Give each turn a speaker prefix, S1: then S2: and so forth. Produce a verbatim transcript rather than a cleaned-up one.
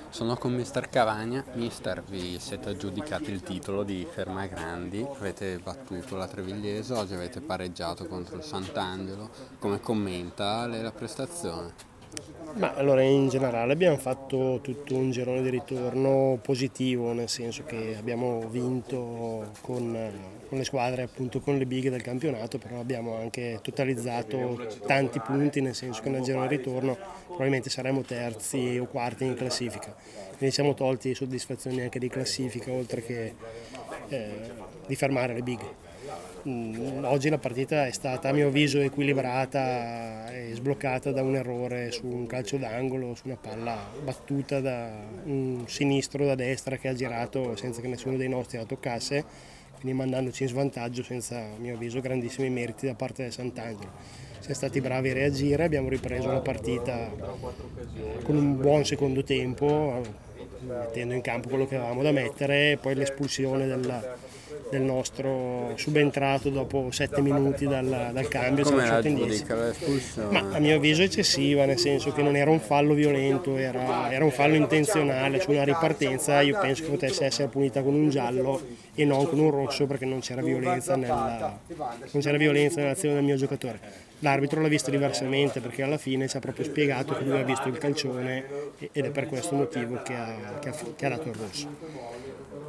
S1: Sono con mister Cavagna. Mister, vi siete aggiudicati il titolo di Fermagrandi, avete battuto la Trevigliese, oggi avete pareggiato contro il Sant'Angelo. Come commenta lei la prestazione?
S2: Ma allora in generale abbiamo fatto tutto un girone di ritorno positivo, nel senso che abbiamo vinto con, con le squadre, appunto con le big del campionato, però abbiamo anche totalizzato tanti punti, nel senso che nel girone di ritorno probabilmente saremo terzi o quarti in classifica. Quindi siamo tolti soddisfazioni anche di classifica, oltre che eh, di fermare le big. Mm, Oggi la partita è stata a mio avviso equilibrata e sbloccata da un errore su un calcio d'angolo, su una palla battuta da un sinistro da destra che ha girato senza che nessuno dei nostri la toccasse, quindi mandandoci in svantaggio senza, a mio avviso, grandissimi meriti da parte del Sant'Angelo. Siamo stati bravi a reagire, abbiamo ripreso la partita con un buon secondo tempo, mettendo in campo quello che avevamo da mettere, e poi l'espulsione del, del nostro subentrato dopo sette minuti dal, dal cambio ci ha
S1: Come la
S2: lasciato in dieci.
S1: giudica
S2: Ma a
S1: l'espulsione?
S2: mio avviso eccessiva, nel senso che non era un fallo violento, era, era un fallo intenzionale su una ripartenza. Io penso che potesse essere punita con un giallo e non con un rosso, perché non c'era violenza, nella, non c'era violenza nell'azione del mio giocatore. L'arbitro l'ha visto diversamente, perché alla fine ci ha proprio spiegato che lui ha visto il calcione ed è per questo motivo che ha, che ha, che ha dato il rosso.